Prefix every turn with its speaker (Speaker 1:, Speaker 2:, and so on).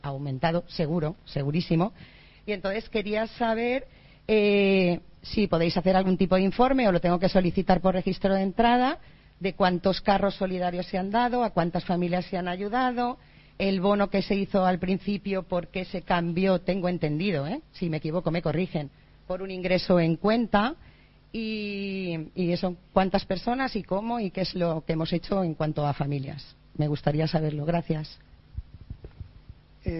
Speaker 1: ha aumentado, seguro, segurísimo. Y entonces quería saber si podéis hacer algún tipo de informe o lo tengo que solicitar por registro de entrada, de cuántos carros solidarios se han dado, a cuántas familias se han ayudado, el bono que se hizo al principio, por qué se cambió, tengo entendido, si me equivoco me corrigen, por un ingreso en cuenta, y eso, cuántas personas y cómo y qué es lo que hemos hecho en cuanto a familias. Me gustaría saberlo. Gracias.